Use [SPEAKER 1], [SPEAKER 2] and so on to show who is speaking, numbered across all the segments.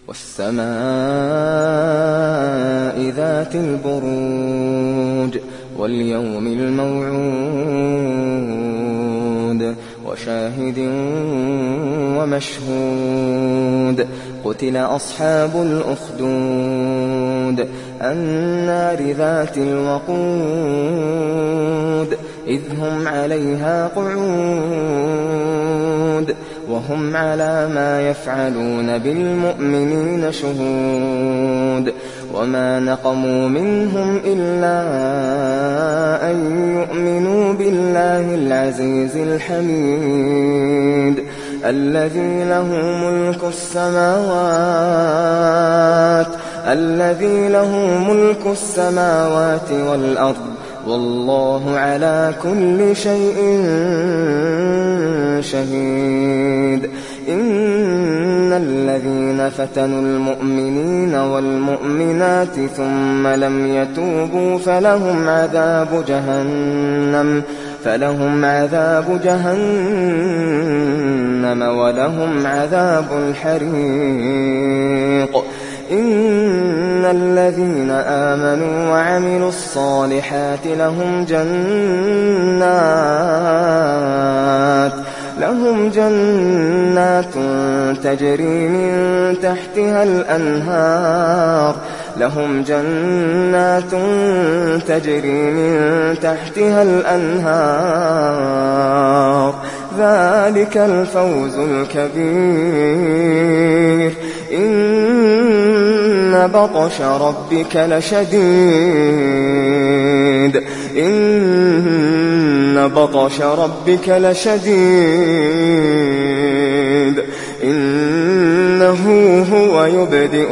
[SPEAKER 1] والسماء ذات البروج واليوم الموعود وشاهد ومشهود قتل أصحاب الأخدود النار ذات الوقود إذ هم عليها قعود وهم على ما يفعلون بالمؤمنين شهود وما نقموا منهم إلا أن يؤمنوا بالله العزيز الحميد الذي له ملك السماوات والأرض والله على كل شيء شهيد إن الذين فتنوا المؤمنين والمؤمنات ثم لم يتوبوا فلهم عذاب جهنم ولهم عذاب الحريق إن الذين آمنوا وعملوا الصالحات لهم جنات تجري من تحتها الأنهار ذلك الفوز الكبير إن بطش ربك لشديد إنه هو يبدئ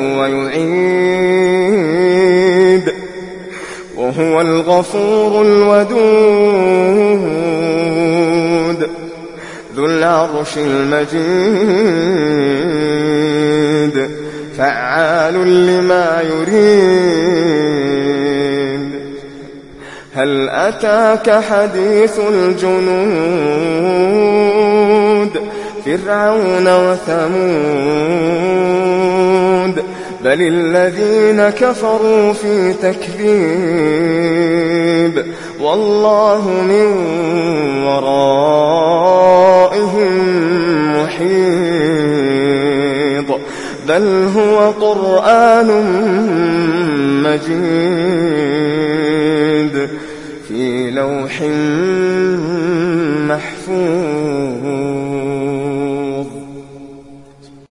[SPEAKER 1] ويعيد وهو الغفور الودود ذو العرش المجيد فعال لما يريد هل أتاك حديث الجنود فرعون وثمود بل الذين كفروا في تكذيب والله من ورائهم محيط بل هو قرآن مجيد في لوح محفوظ.